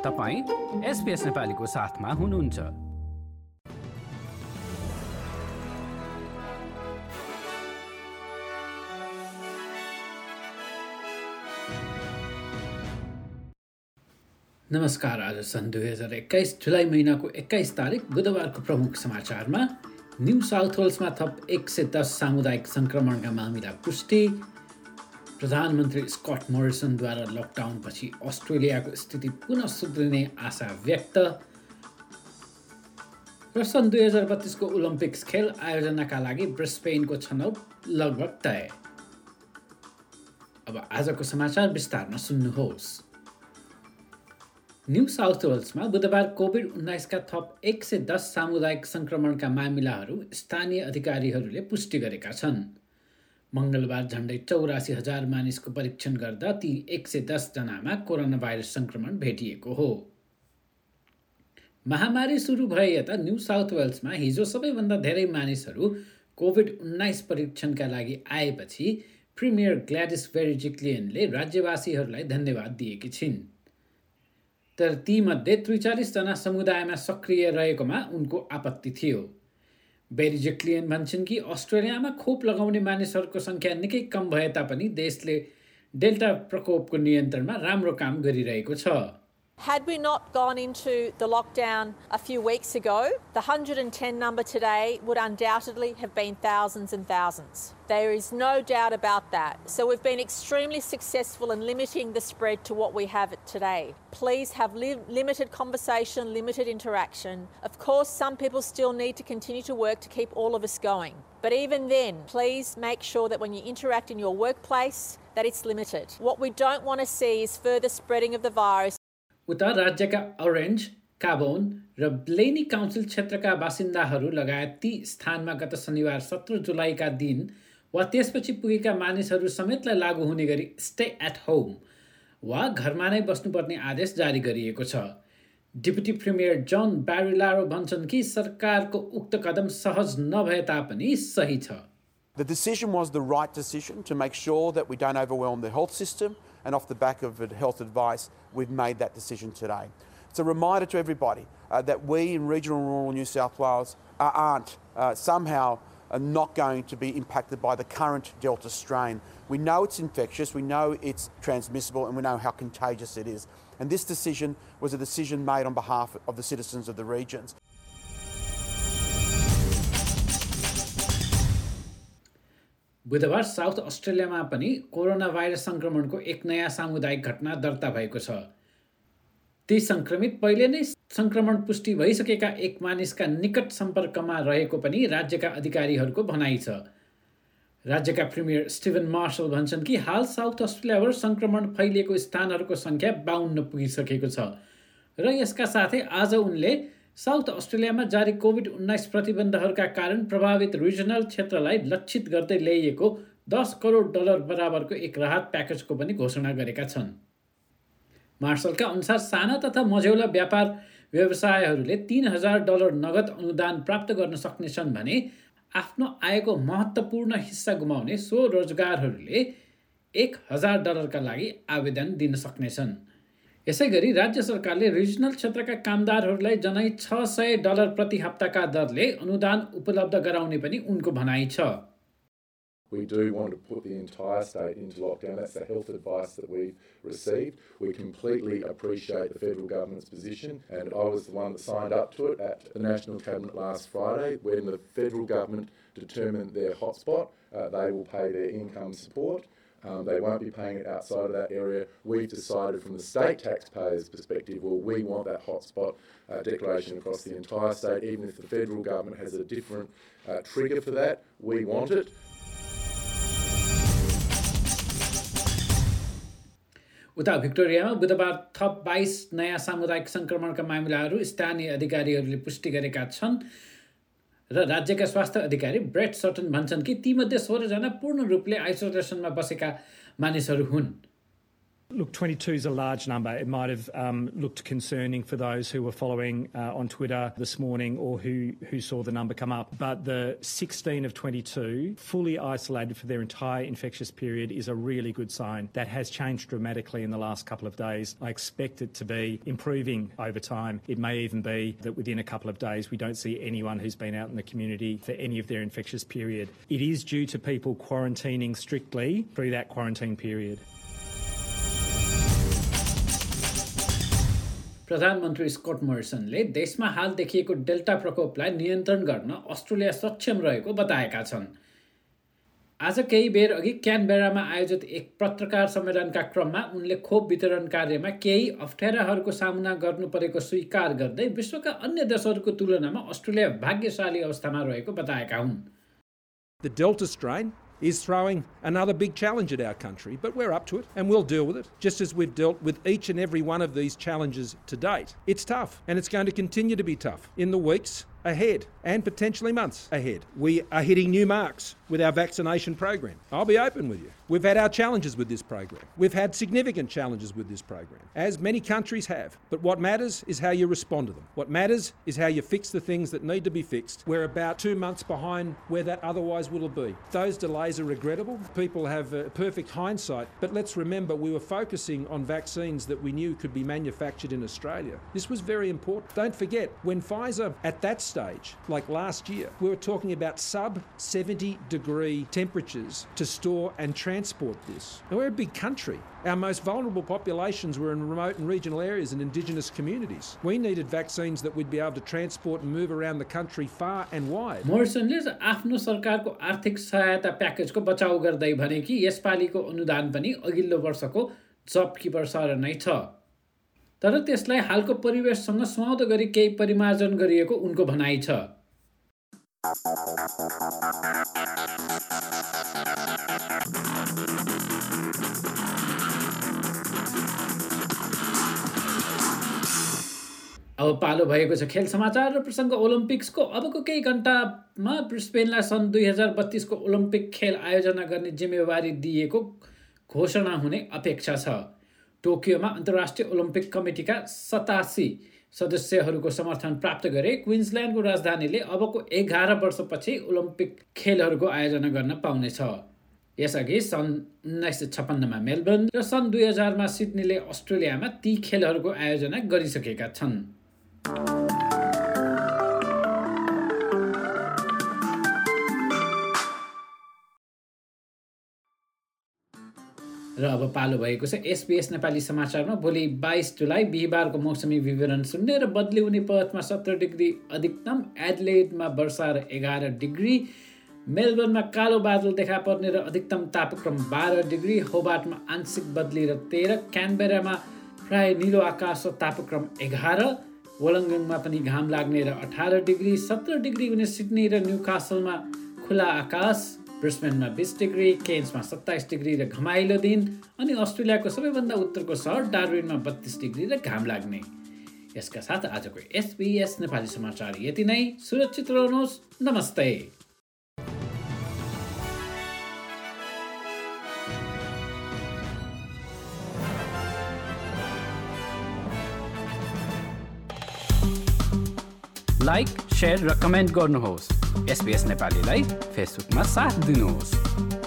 तपाईं SBS नेपालीको साथमा हुनुहुन्छ। नमस्कार, आज सन् 2021 जुलाई महिनाको 21 तारिक बुधबारको प्रमुख समाचारमा न्यू साउथ वेल्समा थप 110 सामुदायिक संक्रमणका मामिला पुष्टि, प्रधानमन्त्री स्कट मोरिसनद्वारा लकडाउनपछि अस्ट्रेलियाको स्थिति पुनः सुध्रिने आशा व्यक्त र सन् 2032 को ओलम्पिक्स खेल आयोजनाका लागि ब्रिस्बेनको छनौट लगभग तय। अब आजको समाचार विस्तारमा सुन्नुहोस्। न्यू साउथ वेल्समा बुधबार कोभिड-19 का थप 110 सामुदायिक संक्रमणका मामिलाहरू स्थानीय अधिकारीहरूले पुष्टि गरेका छन्। मंगलबार झण्डै 84,000 मानिसको परीक्षण गर्दा ती 110 जनामा कोरोना भाइरस संक्रमण भेटिएको हो। महामारी सुरु भए यता न्यू साउथ वेल्समा हिजो सबैभन्दा धेरै मानिसहरू कोभिड-19 परीक्षणका लागि आएपछि प्रिमियर ग्ल्याडिस बेरिजिक्लियनले राज्यवासीहरूलाई धन्यवाद दिएकी छिन्। तर तीमध्ये 43 जना समुदायमा सक्रिय रहेकोमा उनको आपत्ति थियो। बेरिजिक्लियन भन्छन् कि अस्ट्रेलियामा खोप लगाउने मानिसहरूको संख्या निकै कम भए तापनि देशले डेल्टा प्रकोपको नियन्त्रणमा राम्रो काम गरिरहेको छ। Had we not gone into the lockdown a few weeks ago, the 110 number today would undoubtedly have been thousands and thousands. There is no doubt about that. So we've been extremely successful in limiting the spread to what we have today. Please have limited conversation, limited interaction. Of course, some people still need to continue to work to keep all of us going. But even then, please make sure that when you interact in your workplace, that it's limited. What we don't want to see is further spreading of the virus. उता राज्यका orange, काबोन र ब्लेनी council क्षेत्रका बासिन्दाहरू लगायत ती स्थानमा गत शनिबार 17 जुलाईका दिन वा त्यसपछि पुगेका मानिसहरू समेतलाई लागू हुने गरी स्टे एट होम वा घरमा नै बस्नुपर्ने आदेश जारी गरिएको छ। डिप्युटी प्रिमियर जन ब्यारिलारो भन्छन् कि सरकारको उक्त कदम सहज नभए तापनि सही छ। The decision was the right decision to make sure that we don't overwhelm the health system, and off the back of health advice, we've made that decision today. It's a reminder to everybody that we in regional and rural New South Wales aren't somehow not going to be impacted by the current Delta strain. We know it's infectious, we know it's transmissible, and we know how contagious it is. And this decision was a decision made on behalf of the citizens of the regions. बुधबार south अस्ट्रेलियामा पनि corona virus संक्रमणको एक नयाँ सामुदायिक घटना दर्ता भएको छ। ती संक्रमित पहिले नै संक्रमण पुष्टि भइसकेका एक मानिसका निकट सम्पर्कमा रहेको पनि राज्यका अधिकारीहरूको भनाइ छ। राज्यका प्रिमियर स्टिभन मार्शल भन्छन् कि हाल साउथ अस्ट्रेलियाभर संक्रमण फैलिएको स्थानहरूको संख्या 52 पुगिसकेको छ र यसका साथै आज उनले साउथ अस्ट्रेलियामा जारी कोभिड-19 प्रतिबन्धहरूका कारण प्रभावित रिजनल क्षेत्रलाई लक्षित गर्दै ल्याइएको $10 करोड बराबरको एक राहत प्याकेजको पनि घोषणा गरेका छन्। मार्शलका अनुसार साना तथा मझौला व्यापार व्यवसायहरूले $3,000 नगद अनुदान प्राप्त गर्न सक्नेछन् भने आफ्नो आयको महत्त्वपूर्ण हिस्सा गुमाउने सो रोजगारहरूले $1,000 का लागि आवेदन दिन सक्नेछन्। यसैगरी राज्य सरकारले रिजनल क्षेत्रका कामदारहरूलाई जनै $600 प्रति हप्ताका दरले अनुदान उपलब्ध गराउने पनि उनको भनाइ छ। We do want to put the entire state into lockdown. That's the health advice that we've received. We completely appreciate the federal government's position, and I was the one that signed up to it at the National Cabinet last Friday. When the federal government determined their hotspot, they will pay their income support. They won't be paying it outside of that area. We've decided from the state taxpayers' perspective, well, we want that hotspot declaration across the entire state. Even if the federal government has a different trigger for that, we want it. उता भिक्टोरियामा बुधबार थप 22 नयाँ सामुदायिक संक्रमणका मामिलाहरू स्थानीय अधिकारीहरूले पुष्टि गरेका छन् र राज्यका स्वास्थ्य अधिकारी ब्रेट सटन भन्छन् कि तीमध्ये 16 जना पूर्ण रूपले आइसोलेसनमा बसेका मानिसहरू हुन्। Look, 22 is a large number. It might have looked concerning for those who were following on Twitter this morning or who saw the number come up. But the 16 of 22 fully isolated for their entire infectious period is a really good sign. That has changed dramatically in the last couple of days. I expect it to be improving over time. It may even be that within a couple of days we don't see anyone who's been out in the community for any of their infectious period. It is due to people quarantining strictly through that quarantine period. प्रधानमन्त्री Scott मोरिसनले देशमा हाल देखिएको delta प्रकोपलाई नियन्त्रण गर्न Australia सक्षम रहेको बताएका छन्। आज केही बेर अघि क्यानबेरामा आयोजित एक पत्रकार सम्मेलनका क्रममा उनले खोप वितरण कार्यमा केही अप्ठ्याराहरूको सामना गर्नु परेको स्वीकार गर्दै विश्वका अन्य देशहरूको तुलनामा अस्ट्रेलिया भाग्यशाली अवस्थामा रहेको बताएका हुन्। The Delta strain is throwing another big challenge at our country, but we're up to it and we'll deal with it, just as we've dealt with each and every one of these challenges to date. It's tough, and it's going to continue to be tough in the weeks ahead and potentially months ahead. We are hitting new marks with our vaccination program. I'll be open with you. We've had our challenges with this program. We've had significant challenges with this program, as many countries have. But what matters is how you respond to them. What matters is how you fix the things that need to be fixed. We're about 2 months behind where that otherwise would have been. Those delays are regrettable. People have perfect hindsight. But let's remember, we were focusing on vaccines that we knew could be manufactured in Australia. This was very important. Don't forget, when Pfizer, at that stage, like last year, we were talking about sub-70-degree temperatures to store and transport this. Now, we're a big country. Our most vulnerable populations were in remote and regional areas and Indigenous communities. We needed vaccines that we'd be able to transport and move around the country far and wide. मोरिसनले आफ्नो सरकारको आर्थिक सहायता प्याकेजको बचाउ गर्दै भने कि यसपालिको अनुदान पनि अघिल्लो वर्षको जब किपर सर नै छ, तर त्यसलाई हालको परिवेशसँग सुहाउँदो गरी केही परिमार्जन गरिएको उनको भनाइ छ। अब पालो भएको छ खेल समाचार र प्रसङ्ग ओलम्पिक्सको। अबको केही घण्टामा ब्रिस्बेनलाई सन् 2032 को ओलम्पिक खेल आयोजना गर्ने जिम्मेवारी दिएको घोषणा हुने अपेक्षा छ। टोकियोमा अन्तर्राष्ट्रिय ओलम्पिक कमिटीका 87 सदस्यहरूको समर्थन प्राप्त गरे क्विन्सल्यान्डको राजधानीले अबको 11 वर्षपछि ओलम्पिक खेलहरूको आयोजना गर्न पाउनेछ। यसअघि सन् 1956 मा मेलबर्न र सन् 2000 मा सिडनीले अस्ट्रेलियामा ती खेलहरूको आयोजना गरिसकेका छन्। र अब पालो भएको छ SBS नेपाली समाचारमा। भोलि 22 जुलाई बिहिबारको मौसमी विवरण सुन्ने र बदली हुने पथमा 17 डिग्री अधिकतम, एडिलेडमा वर्षा र 11 डिग्री, मेलबर्नमा कालो बादल देखा पर्ने र अधिकतम तापक्रम 12 डिग्री, होबार्टमा आंशिक बदली र 13, क्यानबेरामा प्राय नीलो आकाश र तापक्रम 11, वोलङ्गङमा पनि घाम लाग्ने र 18 डिग्री, 17 डिग्री हुने सिडनी र न्युकासलमा खुला आकाश, ब्रिस्बेनमा 20 डिग्री, केन्समा 27 डिग्री र घमाइलो दिन, अनि अस्ट्रेलियाको सबैभन्दा उत्तरको सहर डार्विनमा 32 डिग्री र घाम लाग्ने। यसका साथ आजको SBS नेपाली समाचार यति नै। सुरक्षित रहनुहोस्। नमस्ते। लाइक, शेयर र कमेन्ट गर्नुहोस्। SBS नेपालीलाई फेसबुकमा साथ दिनुहोस्।